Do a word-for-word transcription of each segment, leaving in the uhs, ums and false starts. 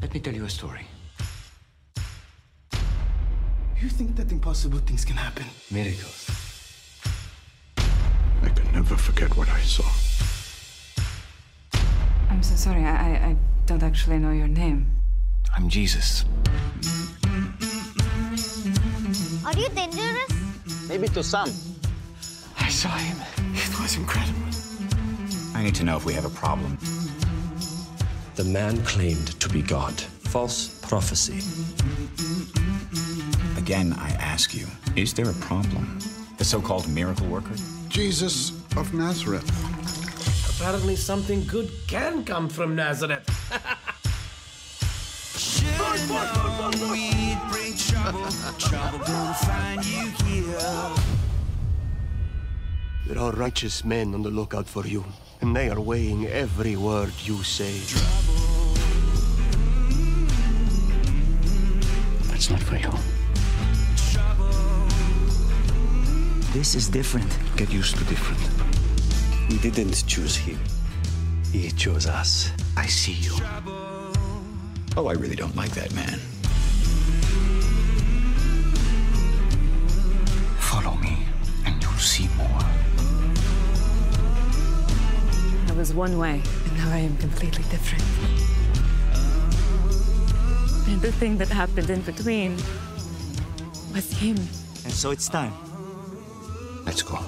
Let me tell you a story. You think that impossible things can happen? Miracles. I can never forget what I saw. I'm so sorry, I, I, I don't actually know your name. I'm Jesus. Are you dangerous? Maybe to some. I saw him. It was incredible. I need to know if we have a problem. The man claimed to be God. False prophecy. Again, I ask you, is there a problem? The so-called miracle worker? Jesus of Nazareth. Apparently something good can come from Nazareth. There are righteous men on the lookout for you, and they are weighing every word you say. That's not for you. This is different. Get used to different. We didn't choose him. He chose us. I see you. Oh, I really don't like that man. Follow me, and you'll see more. I was one way, and now I am completely different. And the thing that happened in between was him. And so it's time. Let's go.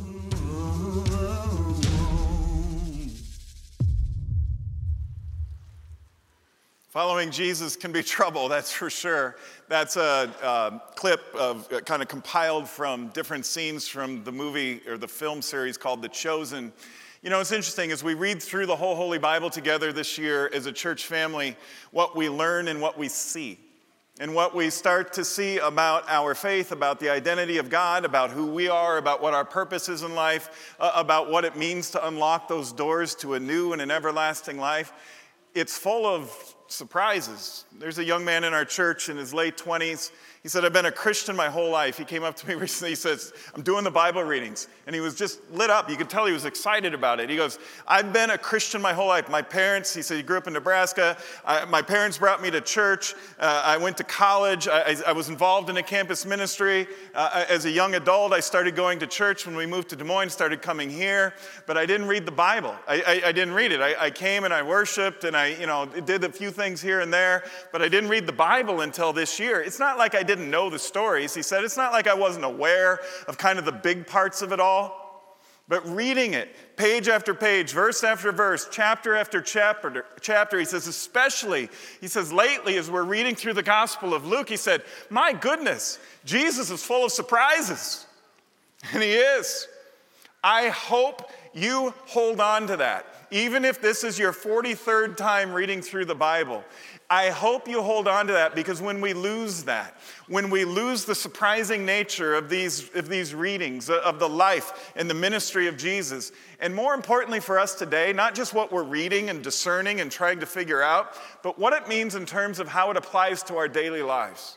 Following Jesus can be trouble, that's for sure. That's a, a clip of uh, kind of compiled from different scenes from the movie or the film series called The Chosen. You know, it's interesting, as we read through the whole Holy Bible together this year as a church family, what we learn and what we see. And what we start to see about our faith, about the identity of God, about who we are, about what our purpose is in life, uh, about what it means to unlock those doors to a new and an everlasting life. It's full of surprises. There's a young man in our church in his late twenties. He said, I've been a Christian my whole life. He came up to me recently. He says, I'm doing the Bible readings. And he was just lit up. You could tell he was excited about it. He goes, I've been a Christian my whole life. My parents, he said he grew up in Nebraska. I, my parents brought me to church. Uh, I went to college. I, I, I was involved in a campus ministry. Uh, as a young adult, I started going to church when we moved to Des Moines, started coming here. But I didn't read the Bible. I, I, I didn't read it. I, I came and I worshiped and I, you know, did a few things here and there. But I didn't read the Bible until this year. It's not like I didn't didn't know the stories. He said, it's not like I wasn't aware of kind of the big parts of it all, but reading it, page after page, verse after verse, chapter after chapter, chapter, he says, especially, he says, lately as we're reading through the Gospel of Luke, he said, my goodness, Jesus is full of surprises. And he is. I hope you hold on to that. Even if this is your forty-third time reading through the Bible, I hope you hold on to that, because when we lose that, when we lose the surprising nature of these, of these readings, of the life and the ministry of Jesus, and more importantly for us today, not just what we're reading and discerning and trying to figure out, but what it means in terms of how it applies to our daily lives.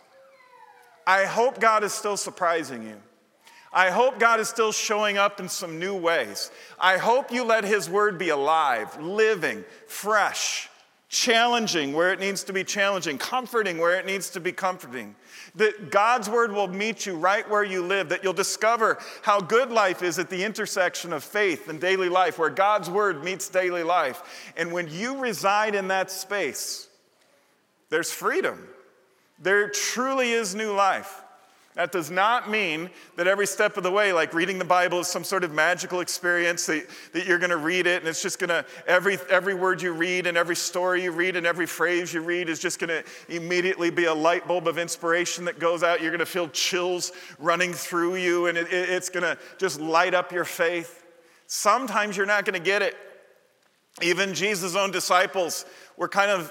I hope God is still surprising you. I hope God is still showing up in some new ways. I hope you let His word be alive, living, fresh, challenging where it needs to be challenging, comforting where it needs to be comforting. That God's word will meet you right where you live, that you'll discover how good life is at the intersection of faith and daily life, where God's word meets daily life. And when you reside in that space, there's freedom. There truly is new life. That does not mean that every step of the way, like reading the Bible is some sort of magical experience, that, that you're going to read it and it's just going to, every, every word you read and every story you read and every phrase you read is just going to immediately be a light bulb of inspiration that goes out. You're going to feel chills running through you and it, it, it's going to just light up your faith. Sometimes you're not going to get it. Even Jesus' own disciples were kind of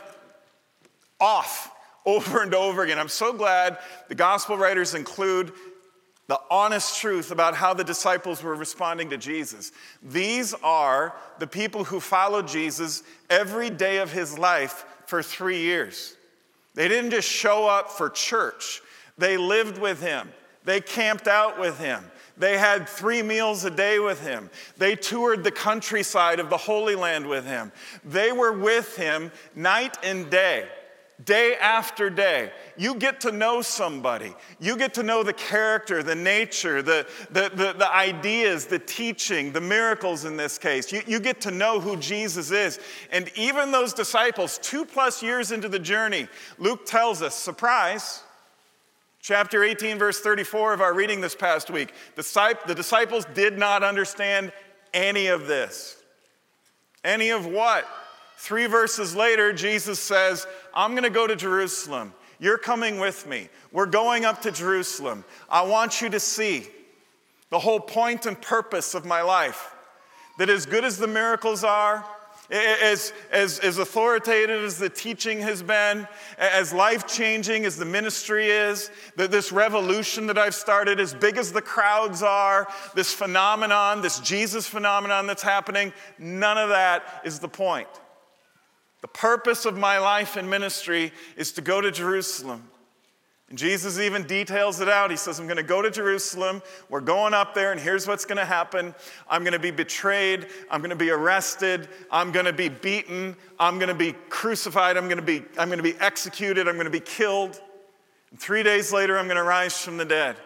off over and over again. I'm so glad the gospel writers include the honest truth about how the disciples were responding to Jesus. These are the people who followed Jesus every day of his life for three years. They didn't just show up for church. They lived with him. They camped out with him. They had three meals a day with him. They toured the countryside of the Holy Land with him. They were with him night and day. day after day. You get to know somebody. You get to know the character, the nature, the, the, the, the ideas, the teaching, the miracles in this case. You, you get to know who Jesus is. And even those disciples, two plus years into the journey, Luke tells us, surprise, chapter eighteen, verse thirty-four of our reading this past week, the disciples did not understand any of this. Any of what? Three verses later, Jesus says, I'm going to go to Jerusalem. You're coming with me. We're going up to Jerusalem. I want you to see the whole point and purpose of my life. That as good as the miracles are, as, as, as authoritative as the teaching has been, as life-changing as the ministry is, that this revolution that I've started, as big as the crowds are, this phenomenon, this Jesus phenomenon that's happening, none of that is the point. The purpose of my life and ministry is to go to Jerusalem. And Jesus even details it out. He says, I'm going to go to Jerusalem. We're going up there, and here's what's going to happen. I'm going to be betrayed. I'm going to be arrested. I'm going to be beaten. I'm going to be crucified. I'm going to be, I'm going to be executed. I'm going to be killed. And three days later, I'm going to rise from the dead.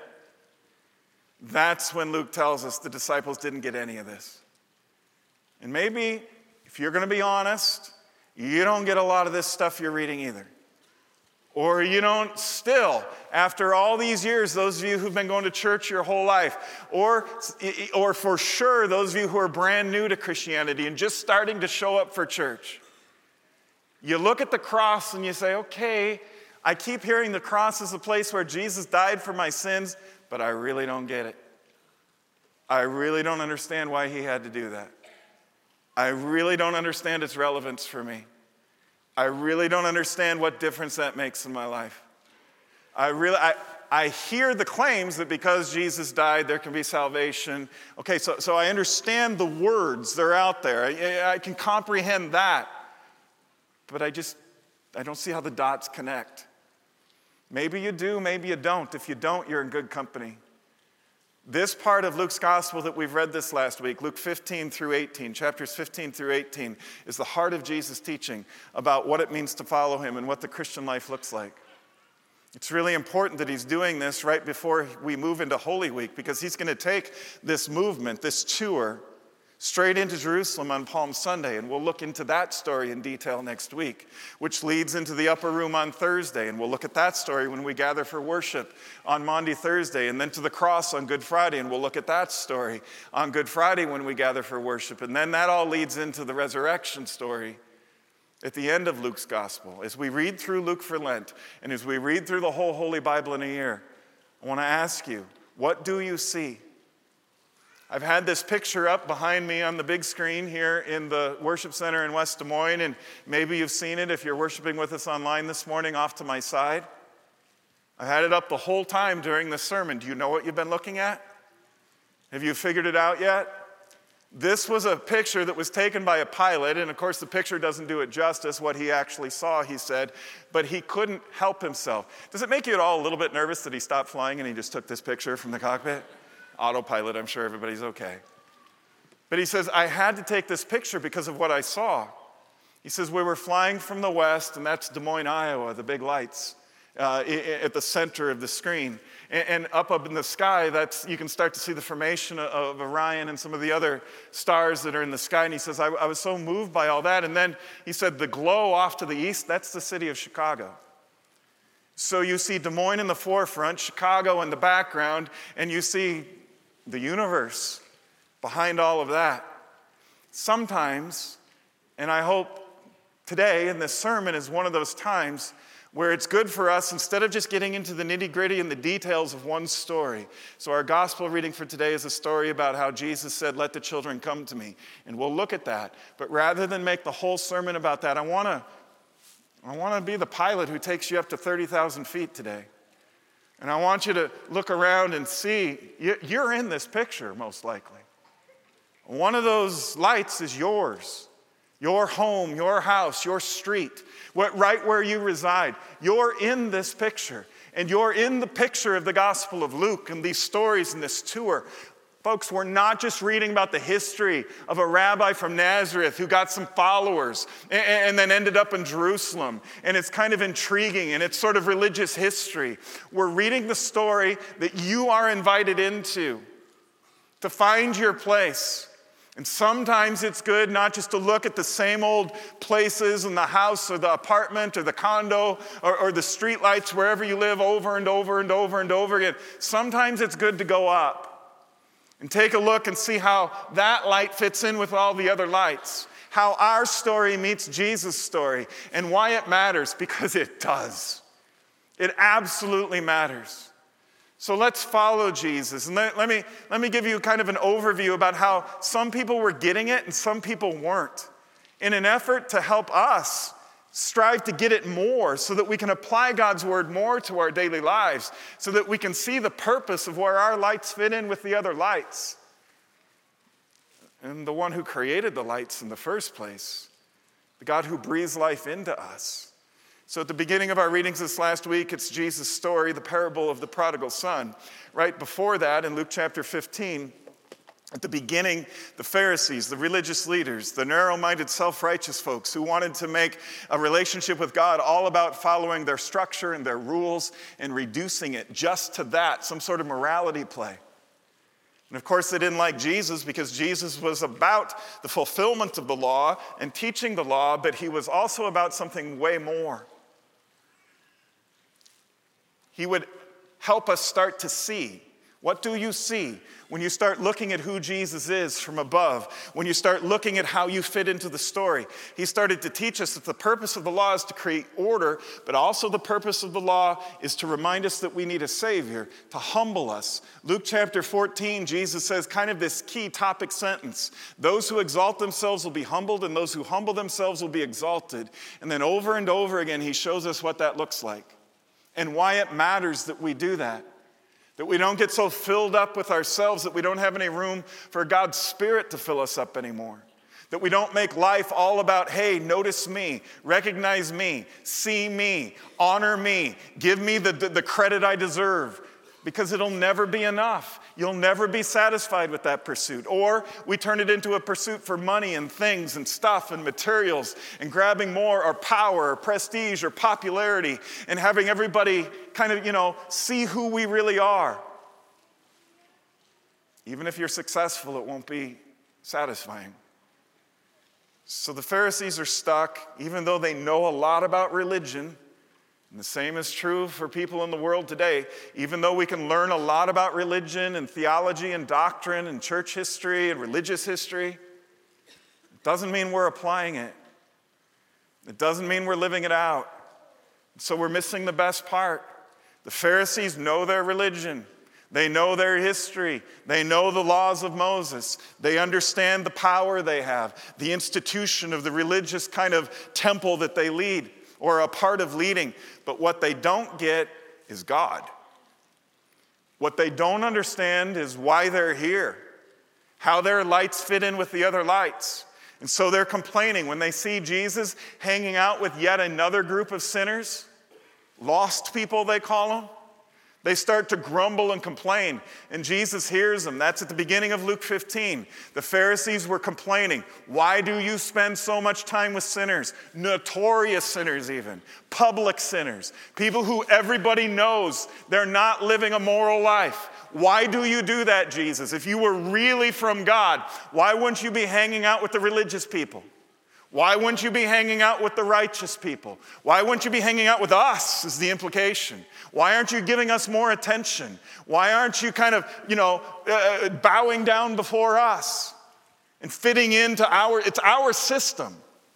That's when Luke tells us the disciples didn't get any of this. And maybe, if you're going to be honest, you don't get a lot of this stuff you're reading either. Or you don't still, after all these years, those of you who've been going to church your whole life, or, or for sure, those of you who are brand new to Christianity and just starting to show up for church, you look at the cross and you say, okay, I keep hearing the cross is a place where Jesus died for my sins, but I really don't get it. I really don't understand why he had to do that. I really don't understand its relevance for me. I really don't understand what difference that makes in my life. I really, I, I hear the claims that because Jesus died, there can be salvation. Okay, so, so I understand the words. They're out there. I, I can comprehend that. But I just, I don't see how the dots connect. Maybe you do, maybe you don't. If you don't, you're in good company. This part of Luke's gospel that we've read this last week, Luke fifteen through eighteen, chapters fifteen through eighteen, is the heart of Jesus' teaching about what it means to follow him and what the Christian life looks like. It's really important that he's doing this right before we move into Holy Week, because he's going to take this movement, this tour, straight into Jerusalem on Palm Sunday, and we'll look into that story in detail next week, which leads into the upper room on Thursday, and we'll look at that story when we gather for worship on Maundy Thursday, and then to the cross on Good Friday, and we'll look at that story on Good Friday when we gather for worship, and then that all leads into the resurrection story at the end of Luke's gospel. As we read through Luke for Lent, and as we read through the whole Holy Bible in a year, I want to ask you, what do you see? I've had this picture up behind me on the big screen here in the worship center in West Des Moines, and maybe you've seen it if you're worshiping with us online this morning off to my side. I've had it up the whole time during the sermon. Do you know what you've been looking at? Have you figured it out yet? This was a picture that was taken by a pilot, and of course the picture doesn't do it justice, what he actually saw, he said, but he couldn't help himself. Does it make you at all a little bit nervous that he stopped flying and he just took this picture from the cockpit? Autopilot, I'm sure everybody's okay. But he says, I had to take this picture because of what I saw. He says, we were flying from the west, and that's Des Moines, Iowa, the big lights uh, at the center of the screen. And, and up up in the sky, that's you can start to see the formation of Orion and some of the other stars that are in the sky. And he says, I, I was so moved by all that. And then he said, the glow off to the east, that's the city of Chicago. So you see Des Moines in the forefront, Chicago in the background, and you see the universe behind all of that. Sometimes, and I hope today in this sermon is one of those times where it's good for us, instead of just getting into the nitty-gritty and the details of one story. So our gospel reading for today is a story about how Jesus said, let the children come to me. And we'll look at that. But rather than make the whole sermon about that, I want to I want to be the pilot who takes you up to thirty thousand feet today. And I want you to look around and see, you're in this picture, most likely. One of those lights is yours. Your home, your house, your street, right where you reside. You're in this picture. And you're in the picture of the Gospel of Luke and these stories and this tour. Folks, we're not just reading about the history of a rabbi from Nazareth who got some followers and, and then ended up in Jerusalem. And it's kind of intriguing and it's sort of religious history. We're reading the story that you are invited into to find your place. And sometimes it's good not just to look at the same old places in the house or the apartment or the condo or, or the streetlights wherever you live over and over and over and over again. Sometimes it's good to go up and take a look and see how that light fits in with all the other lights. How our story meets Jesus' story and why it matters, because it does. It absolutely matters. So let's follow Jesus. And let, let me, let me give you kind of an overview about how some people were getting it and some people weren't, in an effort to help us strive to get it more so that we can apply God's word more to our daily lives, so that we can see the purpose of where our lights fit in with the other lights. And the one who created the lights in the first place, the God who breathes life into us. So at the beginning of our readings this last week, it's Jesus' story, the parable of the prodigal son. Right before that, in Luke chapter fifteen, at the beginning, the Pharisees, the religious leaders, the narrow-minded, self-righteous folks who wanted to make a relationship with God all about following their structure and their rules and reducing it just to that, some sort of morality play. And of course, they didn't like Jesus because Jesus was about the fulfillment of the law and teaching the law, but he was also about something way more. He would help us start to see. What do you see when you start looking at who Jesus is from above? When you start looking at how you fit into the story? He started to teach us that the purpose of the law is to create order, but also the purpose of the law is to remind us that we need a Savior, to humble us. Luke chapter fourteen, Jesus says kind of this key topic sentence. Those who exalt themselves will be humbled, and those who humble themselves will be exalted. And then over and over again, he shows us what that looks like and why it matters that we do that. That we don't get so filled up with ourselves that we don't have any room for God's Spirit to fill us up anymore. That we don't make life all about, hey, notice me, recognize me, see me, honor me, give me the, the, the credit I deserve. Because it'll never be enough. You'll never be satisfied with that pursuit. Or we turn it into a pursuit for money and things and stuff and materials and grabbing more or power or prestige or popularity and having everybody kind of, you know, see who we really are. Even if you're successful, it won't be satisfying. So the Pharisees are stuck, even though they know a lot about religion. And the same is true for people in the world today. Even though we can learn a lot about religion and theology and doctrine and church history and religious history, it doesn't mean we're applying it. It doesn't mean we're living it out. So we're missing the best part. The Pharisees know their religion. They know their history. They know the laws of Moses. They understand the power they have, the institution of the religious kind of temple that they lead, or a part of leading. But what they don't get is God. What they don't understand is why they're here, how their lights fit in with the other lights. And so they're complaining when they see Jesus hanging out with yet another group of sinners, lost people they call them. They start to grumble and complain, and Jesus hears them. That's at the beginning of Luke fifteen. The Pharisees were complaining. Why do you spend so much time with sinners? Notorious sinners even. Public sinners. People who everybody knows they're not living a moral life. Why do you do that, Jesus? If you were really from God, why wouldn't you be hanging out with the religious people? Why wouldn't you be hanging out with the righteous people? Why wouldn't you be hanging out with us, is the implication. Why aren't you giving us more attention? Why aren't you kind of, you know, uh, bowing down before us and fitting into our, it's our system.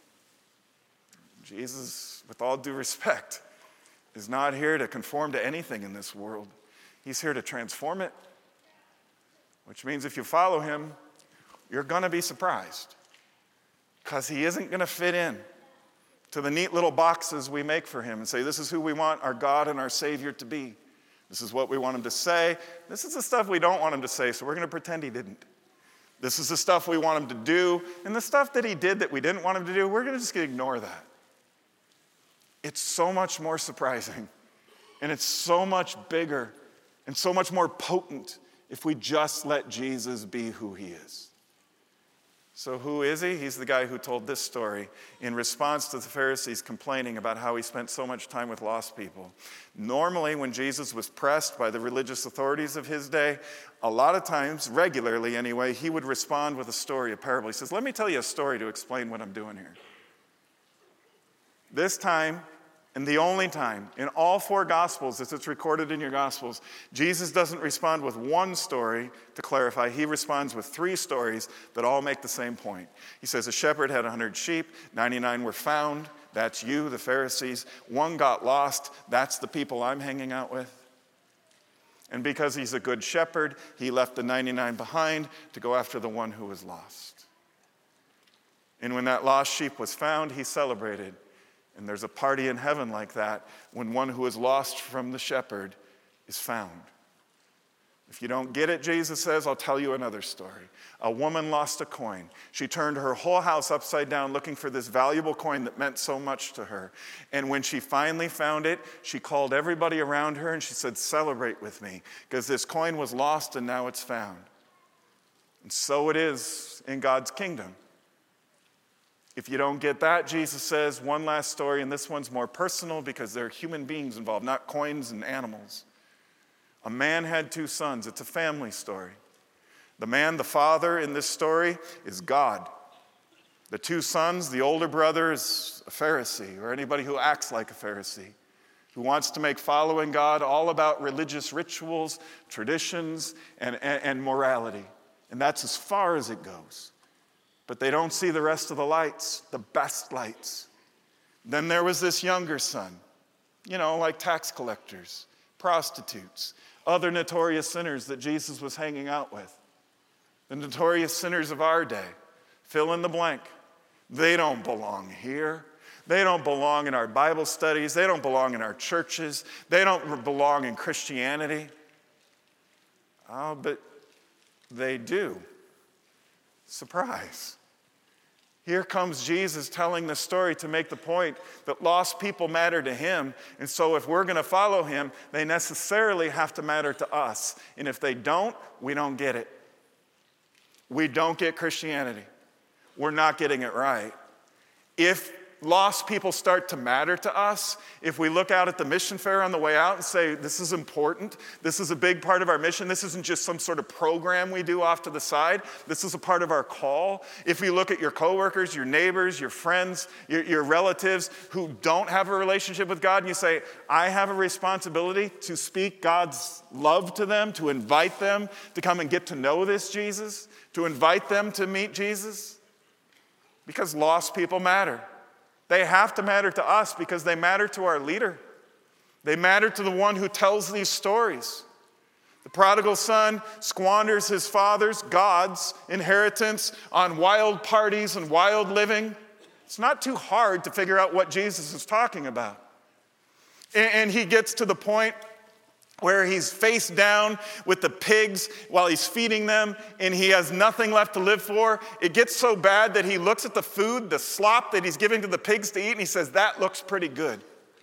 Jesus, with all due respect, is not here to conform to anything in this world. He's here to transform it, which means if you follow him, you're going to be surprised. Because he isn't going to fit in to the neat little boxes we make for him and say, this is who we want our God and our Savior to be. This is what we want him to say. This is the stuff we don't want him to say, so we're going to pretend he didn't. This is the stuff we want him to do. And the stuff that he did that we didn't want him to do, we're going to just ignore that. It's so much more surprising. And it's so much bigger and so much more potent if we just let Jesus be who he is. So who is he? He's the guy who told this story in response to the Pharisees complaining about how he spent so much time with lost people. Normally, when Jesus was pressed by the religious authorities of his day, a lot of times, regularly anyway, he would respond with a story, a parable. He says, let me tell you a story to explain what I'm doing here. This time, and the only time in all four Gospels, as it's recorded in your Gospels, Jesus doesn't respond with one story to clarify. He responds with three stories that all make the same point. He says, a shepherd had one hundred sheep, ninety-nine were found. That's you, the Pharisees. One got lost. That's the people I'm hanging out with. And because he's a good shepherd, he left the ninety-nine behind to go after the one who was lost. And when that lost sheep was found, he celebrated. And there's a party in heaven like that when one who is lost from the shepherd is found. If you don't get it, Jesus says, I'll tell you another story. A woman lost a coin. She turned her whole house upside down looking for this valuable coin that meant so much to her. And when she finally found it, she called everybody around her and she said, celebrate with me, because this coin was lost and now it's found. And so it is in God's kingdom. If you don't get that, Jesus says, one last story, and this one's more personal because there are human beings involved, not coins and animals. A man had two sons. It's a family story. The man, the father in this story, is God. The two sons, the older brother is a Pharisee, or anybody who acts like a Pharisee, who wants to make following God all about religious rituals, traditions, and, and, and morality. And that's as far as it goes. But they don't see the rest of the lights, the best lights. Then there was this younger son, you know, like tax collectors, prostitutes, other notorious sinners that Jesus was hanging out with. The notorious sinners of our day, fill in the blank. They don't belong here. They don't belong in our Bible studies. They don't belong in our churches. They don't belong in Christianity. Oh, but they do. Surprise. Here comes Jesus telling the story to make the point that lost people matter to him. And so if we're going to follow him, they necessarily have to matter to us. And if they don't, we don't get it. We don't get Christianity. We're not getting it right. If lost people start to matter to us, if we look out at the mission fair on the way out and say, this is important, this is a big part of our mission, this isn't just some sort of program we do off to the side, this is a part of our call. If we look at your coworkers, your neighbors, your friends, your, your relatives who don't have a relationship with God, and you say, I have a responsibility to speak God's love to them, to invite them to come and get to know this Jesus, to invite them to meet Jesus, because lost people matter. They have to matter to us because they matter to our leader. They matter to the one who tells these stories. The prodigal son squanders his father's, God's, inheritance on wild parties and wild living. It's not too hard to figure out what Jesus is talking about. And he gets to the point where he's face down with the pigs while he's feeding them, and he has nothing left to live for. It gets so bad that he looks at the food, the slop that he's giving to the pigs to eat, and he says, that looks pretty good.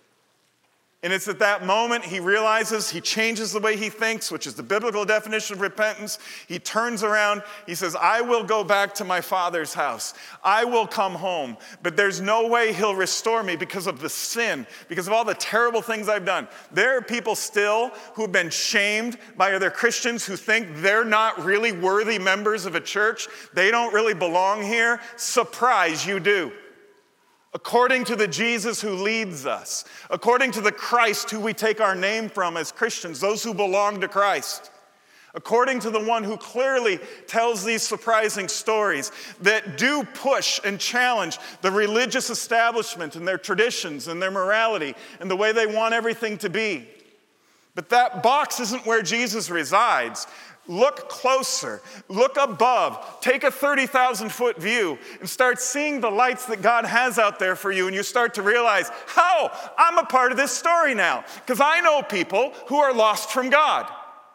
And it's at that moment he realizes, he changes the way he thinks, which is the biblical definition of repentance. He turns around, he says, I will go back to my father's house. I will come home, but there's no way he'll restore me because of the sin, because of all the terrible things I've done. There are people still who've been shamed by other Christians who think they're not really worthy members of a church. They don't really belong here. Surprise, you do. According to the Jesus who leads us, according to the Christ who we take our name from as Christians, those who belong to Christ, according to the one who clearly tells these surprising stories that do push and challenge the religious establishment and their traditions and their morality and the way they want everything to be. But that box isn't where Jesus resides. Look closer, look above, take a thirty thousand foot view and start seeing the lights that God has out there for you, and you start to realize, oh, I'm a part of this story now because I know people who are lost from God.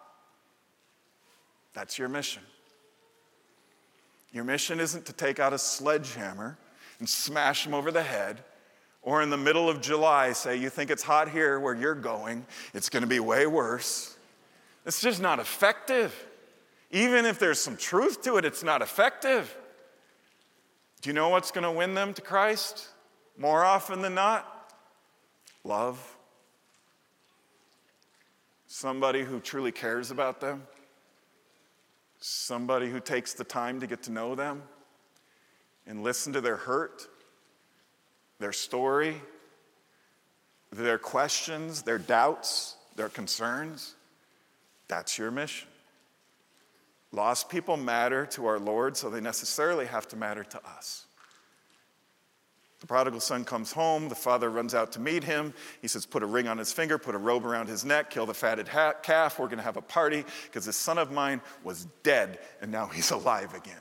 That's your mission. Your mission isn't to take out a sledgehammer and smash them over the head, or in the middle of July say, you think it's hot here where you're going, it's going to be way worse. It's just not effective. Even if there's some truth to it, it's not effective. Do you know what's going to win them to Christ? More often than not, love. Somebody who truly cares about them. Somebody who takes the time to get to know them and listen to their hurt, their story, their questions, their doubts, their concerns. That's your mission. Lost people matter to our Lord, so they necessarily have to matter to us. The prodigal son comes home. The father runs out to meet him. He says, put a ring on his finger, put a robe around his neck, kill the fatted ha- calf. We're going to have a party because this son of mine was dead and now he's alive again.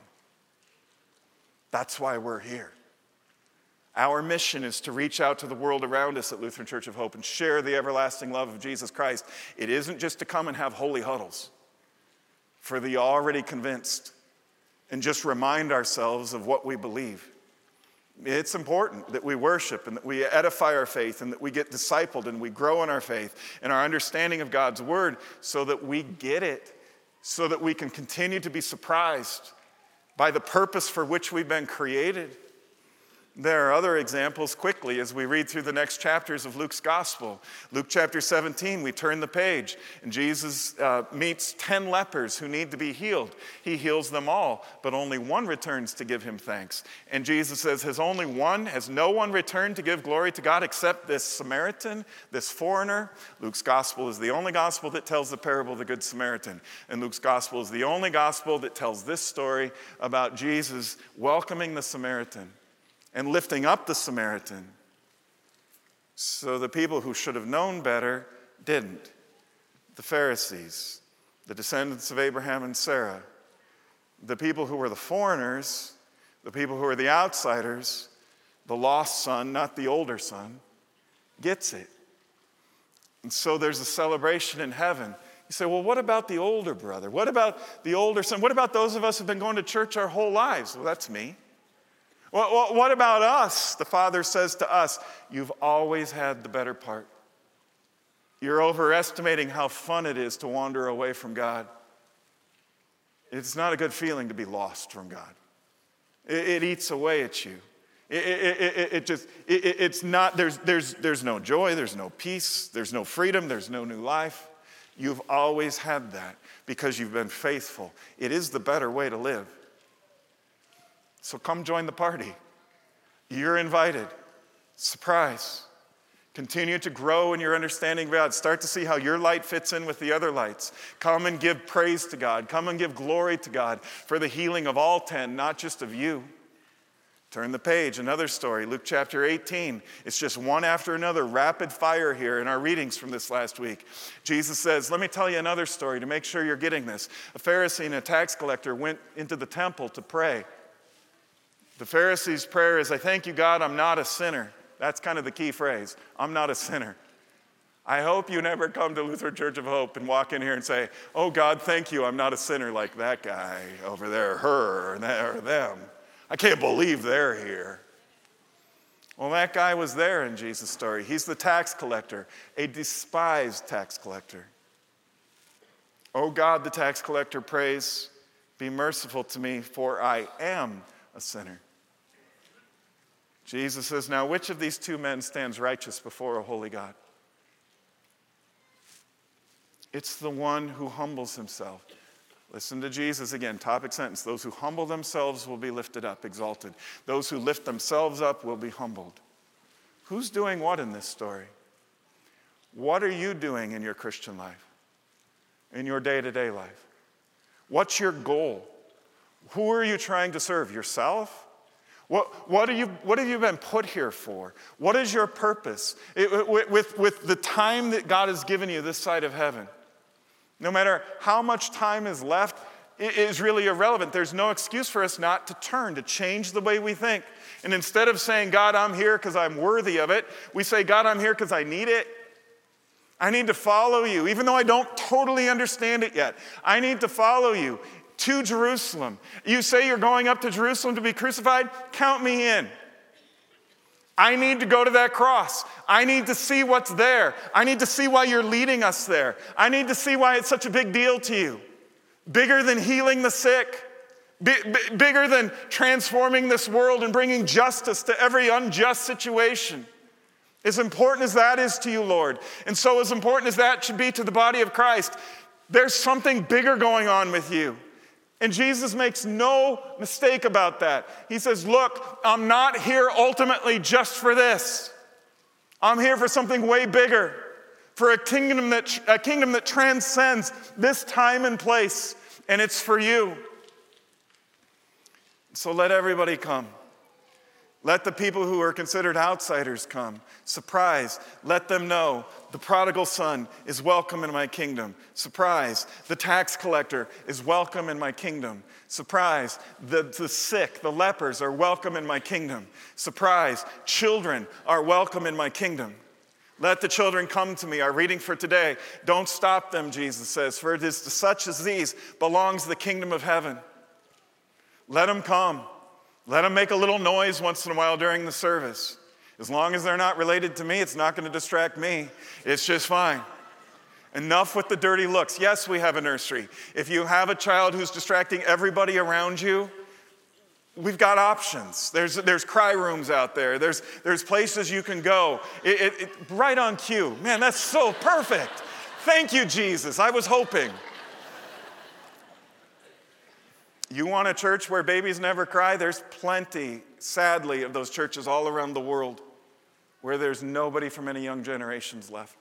That's why we're here. Our mission is to reach out to the world around us at Lutheran Church of Hope and share the everlasting love of Jesus Christ. It isn't just to come and have holy huddles for the already convinced and just remind ourselves of what we believe. It's important that we worship and that we edify our faith and that we get discipled and we grow in our faith and our understanding of God's word so that we get it, so that we can continue to be surprised by the purpose for which we've been created. There are other examples quickly as we read through the next chapters of Luke's gospel. Luke chapter seventeen, we turn the page, and Jesus uh, meets ten lepers who need to be healed. He heals them all, but only one returns to give him thanks. And Jesus says, has only one, has no one returned to give glory to God except this Samaritan, this foreigner? Luke's gospel is the only gospel that tells the parable of the Good Samaritan. And Luke's gospel is the only gospel that tells this story about Jesus welcoming the Samaritan and lifting up the Samaritan. So the people who should have known better didn't. The Pharisees, the descendants of Abraham and Sarah, the people who were the foreigners, the people who were the outsiders, the lost son, not the older son, gets it. And so there's a celebration in heaven. You say, well, what about the older brother? What about the older son? What about those of us who've been going to church our whole lives? Well, that's me. Well, what about us? The Father says to us, you've always had the better part. You're overestimating how fun it is to wander away from God. It's not a good feeling to be lost from God. It, it eats away at you. It, it, it, it just, it, it's not, there's, there's, there's no joy, there's no peace, there's no freedom, there's no new life. You've always had that because you've been faithful. It is the better way to live. So come join the party. You're invited. Surprise. Continue to grow in your understanding of God. Start to see how your light fits in with the other lights. Come and give praise to God. Come and give glory to God for the healing of all ten, not just of you. Turn the page, another story, Luke chapter eighteen. It's just one after another, rapid fire here in our readings from this last week. Jesus says, let me tell you another story to make sure you're getting this. A Pharisee and a tax collector went into the temple to pray. The Pharisee's prayer is, I thank you, God, I'm not a sinner. That's kind of the key phrase. I'm not a sinner. I hope you never come to Lutheran Church of Hope and walk in here and say, oh, God, thank you, I'm not a sinner like that guy over there, her, or, that, or them. I can't believe they're here. Well, that guy was there in Jesus' story. He's the tax collector, a despised tax collector. Oh, God, the tax collector prays, be merciful to me, for I am a sinner. Jesus says, now which of these two men stands righteous before a holy God? It's the one who humbles himself. Listen to Jesus again, topic sentence. Those who humble themselves will be lifted up, exalted. Those who lift themselves up will be humbled. Who's doing what in this story? What are you doing in your Christian life? In your day-to-day life? What's your goal? Who are you trying to serve? Yourself? What, what, are you, what have you been put here for? What is your purpose? It, with, with, with the time that God has given you this side of heaven, no matter how much time is left, it is really irrelevant. There's no excuse for us not to turn, to change the way we think. And instead of saying, God, I'm here because I'm worthy of it, we say, God, I'm here because I need it. I need to follow you, even though I don't totally understand it yet. I need to follow you to Jerusalem. You say you're going up to Jerusalem to be crucified? Count me in. I need to go to that cross. I need to see what's there. I need to see why you're leading us there. I need to see why it's such a big deal to you. bigger than healing the sick, b- b- bigger than transforming this world and bringing justice to every unjust situation. As important as that is to you, Lord, and so as important as that should be to the body of Christ, there's something bigger going on with you. And Jesus makes no mistake about that. He says, look, I'm not here ultimately just for this. I'm here for something way bigger, for a kingdom that, a kingdom that transcends this time and place, and it's for you. So let everybody come. Let the people who are considered outsiders come. Surprise, let them know the prodigal son is welcome in my kingdom. Surprise, the tax collector is welcome in my kingdom. Surprise, the, the sick, the lepers are welcome in my kingdom. Surprise, children are welcome in my kingdom. Let the children come to me. Our reading for today, don't stop them, Jesus says, for it is to such as these belongs the kingdom of heaven. Let them come. Let them make a little noise once in a while during the service. As long as they're not related to me, it's not going to distract me. It's just fine. Enough with the dirty looks. Yes, we have a nursery. If you have a child who's distracting everybody around you, we've got options. There's, there's cry rooms out there. There's, there's places you can go. It, it, it, right on cue. Man, that's so perfect. Thank you, Jesus. I was hoping. You want a church where babies never cry? There's plenty, sadly, of those churches all around the world where there's nobody from any young generations left.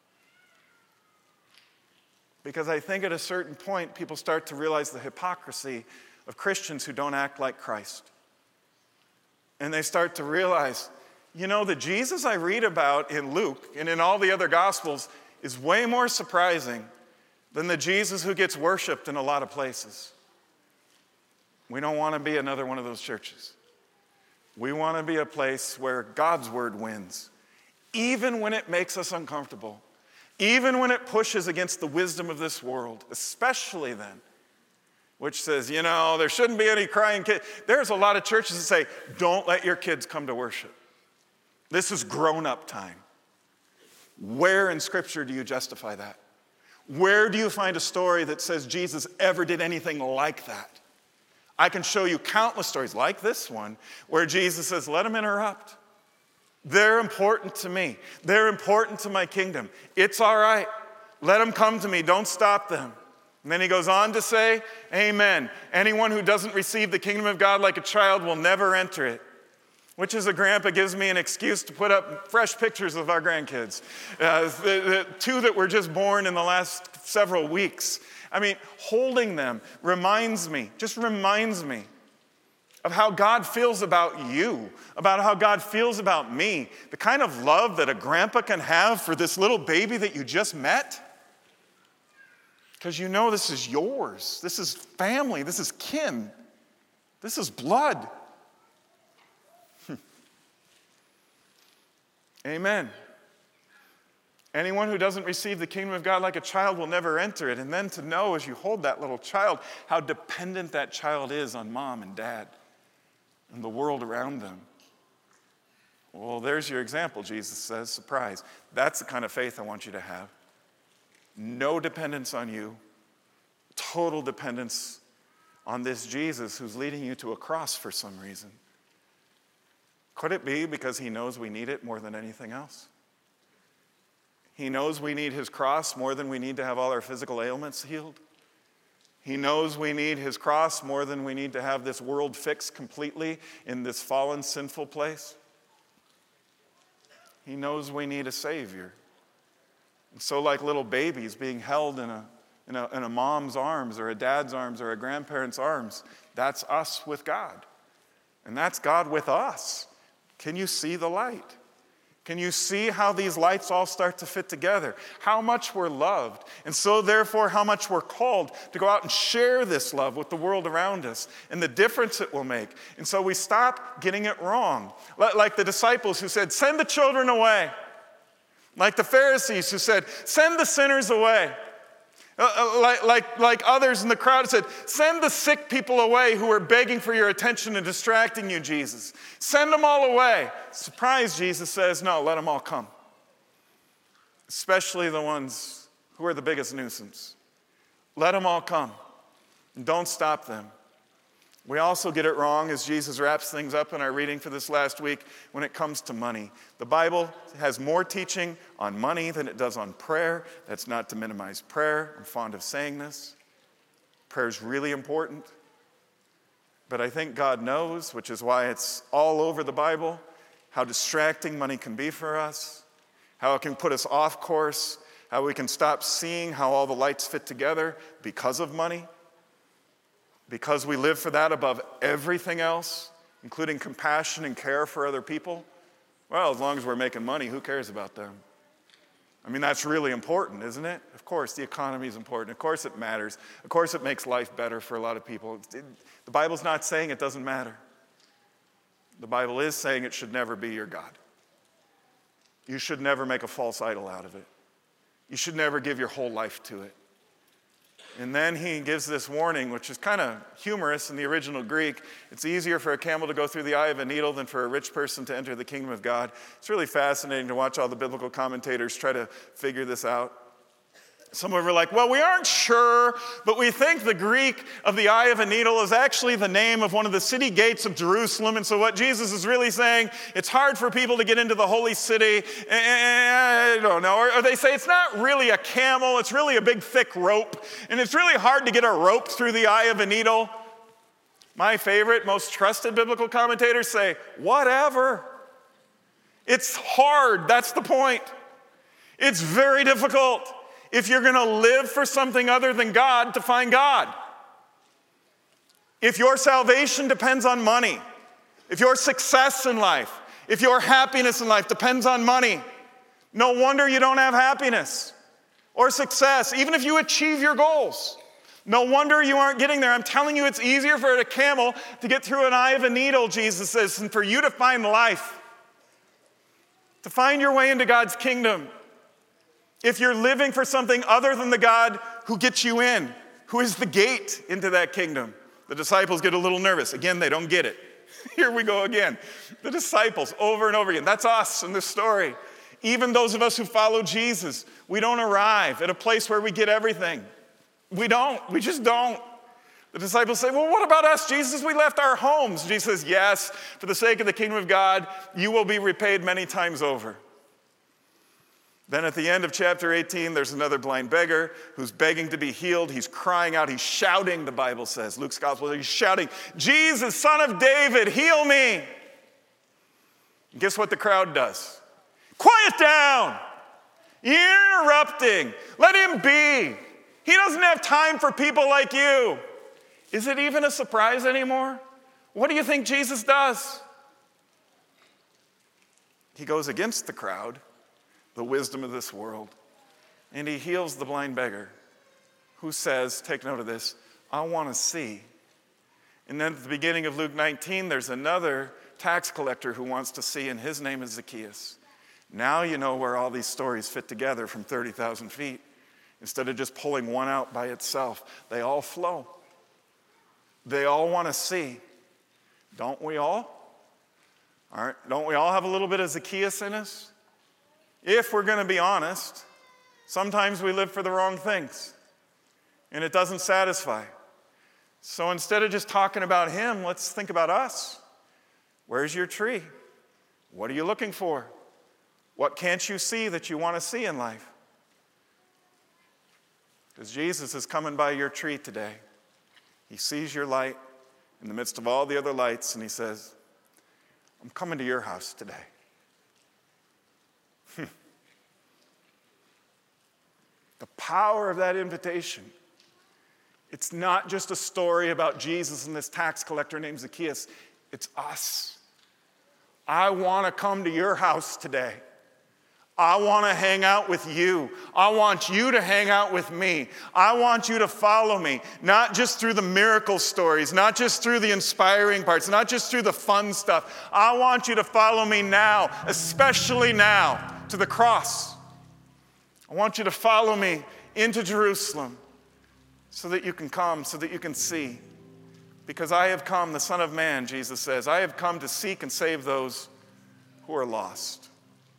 Because I think at a certain point, people start to realize the hypocrisy of Christians who don't act like Christ. And they start to realize, you know, the Jesus I read about in Luke and in all the other Gospels is way more surprising than the Jesus who gets worshiped in a lot of places. We don't want to be another one of those churches. We want to be a place where God's word wins, even when it makes us uncomfortable, even when it pushes against the wisdom of this world, especially then, which says, you know, there shouldn't be any crying kids. There's a lot of churches that say, don't let your kids come to worship. This is grown-up time. Where in Scripture do you justify that? Where do you find a story that says Jesus ever did anything like that? I can show you countless stories like this one where Jesus says, let them interrupt. They're important to me. They're important to my kingdom. It's all right. Let them come to me. Don't stop them. And then he goes on to say, amen. Anyone who doesn't receive the kingdom of God like a child will never enter it. Which as a grandpa gives me an excuse to put up fresh pictures of our grandkids. Uh, the, the two that were just born in the last several weeks. I mean, holding them reminds me, just reminds me of how God feels about you, about how God feels about me, the kind of love that a grandpa can have for this little baby that you just met. Because you know this is yours. This is family. This is kin. This is blood. Amen. Anyone who doesn't receive the kingdom of God like a child will never enter it. And then to know as you hold that little child how dependent that child is on mom and dad and the world around them. Well, there's your example, Jesus says. Surprise. That's the kind of faith I want you to have. No dependence on you. Total dependence on this Jesus who's leading you to a cross for some reason. Could it be because he knows we need it more than anything else? He knows we need his cross more than we need to have all our physical ailments healed. He knows we need his cross more than we need to have this world fixed completely in this fallen, sinful place. He knows we need a Savior. And so like little babies being held in a, in a, in a mom's arms or a dad's arms or a grandparent's arms, that's us with God. And that's God with us. Can you see the light? Can you see how these lights all start to fit together? How much we're loved, and so therefore how much we're called to go out and share this love with the world around us and the difference it will make. And so we stop getting it wrong. Like the disciples who said, send the children away. Like the Pharisees who said, send the sinners away. Uh, like, like, like others in the crowd said, send the sick people away who are begging for your attention and distracting you, Jesus. Send them all away. Surprise, Jesus says, no, let them all come. Especially the ones who are the biggest nuisance. Let them all come. And don't stop them. We also get it wrong as Jesus wraps things up in our reading for this last week when it comes to money. The Bible has more teaching on money than it does on prayer. That's not to minimize prayer. I'm fond of saying this. Prayer is really important. But I think God knows, which is why it's all over the Bible, how distracting money can be for us, how it can put us off course, how we can stop seeing how all the lights fit together because of money. Because we live for that above everything else, including compassion and care for other people, well, as long as we're making money, who cares about them? I mean, that's really important, isn't it? Of course, the economy is important. Of course it matters. Of course it makes life better for a lot of people. It, the Bible's not saying it doesn't matter. The Bible is saying it should never be your God. You should never make a false idol out of it. You should never give your whole life to it. And then he gives this warning, which is kind of humorous in the original Greek. It's easier for a camel to go through the eye of a needle than for a rich person to enter the kingdom of God. It's really fascinating to watch all the biblical commentators try to figure this out. Some of them are like, well, we aren't sure, but we think the Greek of the eye of a needle is actually the name of one of the city gates of Jerusalem. And so what Jesus is really saying, it's hard for people to get into the holy city. I don't know. Or they say it's not really a camel, it's really a big thick rope. And it's really hard to get a rope through the eye of a needle. My favorite, most trusted biblical commentators say, whatever. It's hard, that's the point. It's very difficult. If you're going to live for something other than God, to find God. If your salvation depends on money, if your success in life, if your happiness in life depends on money, no wonder you don't have happiness or success, even if you achieve your goals. No wonder you aren't getting there. I'm telling you, it's easier for a camel to get through an eye of a needle, Jesus says, than for you to find life, to find your way into God's kingdom. If you're living for something other than the God who gets you in, who is the gate into that kingdom. The disciples get a little nervous. Again, they don't get it. Here we go again. The disciples, over and over again. That's us in this story. Even those of us who follow Jesus, we don't arrive at a place where we get everything. We don't. We just don't. The disciples say, well, what about us, Jesus? We left our homes. Jesus says, yes, for the sake of the kingdom of God, you will be repaid many times over. Then at the end of chapter eighteen, there's another blind beggar who's begging to be healed. He's crying out. He's shouting, the Bible says. Luke's gospel, he's shouting, Jesus, Son of David, heal me. And guess what the crowd does? Quiet down. You're interrupting. Let him be. He doesn't have time for people like you. Is it even a surprise anymore? What do you think Jesus does? He goes against the crowd, the wisdom of this world, and he heals the blind beggar who says, take note of this, I want to see. And then at the beginning of Luke nineteen, there's another tax collector who wants to see, and his name is Zacchaeus. Now you know where all these stories fit together from thirty thousand feet. Instead of just pulling one out by itself, they all flow. They all want to see. Don't we all? All right, don't we all have a little bit of Zacchaeus in us? If we're going to be honest, sometimes we live for the wrong things, and it doesn't satisfy. So instead of just talking about him, let's think about us. Where's your tree? What are you looking for? What can't you see that you want to see in life? Because Jesus is coming by your tree today. He sees your light in the midst of all the other lights, and he says, I'm coming to your house today. The power of that invitation. It's not just a story about Jesus and this tax collector named Zacchaeus. It's us. I want to come to your house today. I want to hang out with you. I want you to hang out with me. I want you to follow me, not just through the miracle stories, not just through the inspiring parts, not just through the fun stuff. I want you to follow me now, especially now, to the cross. I want you to follow me into Jerusalem so that you can come, so that you can see. Because I have come, the Son of Man, Jesus says, I have come to seek and save those who are lost.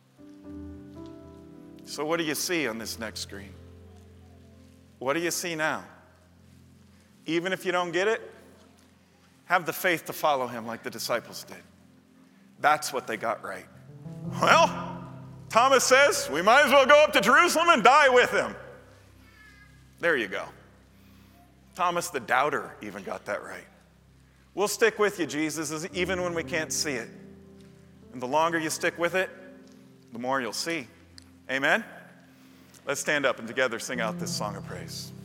So what do you see on this next screen? What do you see now? Even if you don't get it, have the faith to follow him like the disciples did. That's what they got right. Well, Thomas says, we might as well go up to Jerusalem and die with him. There you go. Thomas the doubter even got that right. We'll stick with you, Jesus, even when we can't see it. And the longer you stick with it, the more you'll see. Amen? Let's stand up and together sing out this song of praise.